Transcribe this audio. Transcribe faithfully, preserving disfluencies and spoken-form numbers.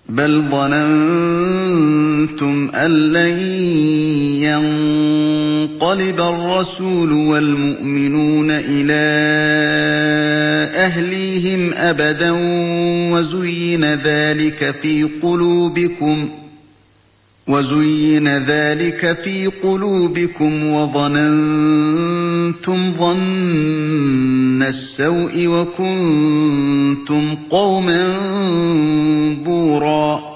بَلْ ظَنَنتُمْ أَن لَّن يَنقَلِبَ الرَّسُولُ وَالْمُؤْمِنُونَ إِلَىٰ أَهْلِيهِمْ أَبَدًا وَزُيِّنَ ذَٰلِكَ فِي قُلُوبِكُمْ وَظَنَنتُمْ ظَنَّ السَّوْءِ وَكُنتُمْ قَوْمًا بُورًا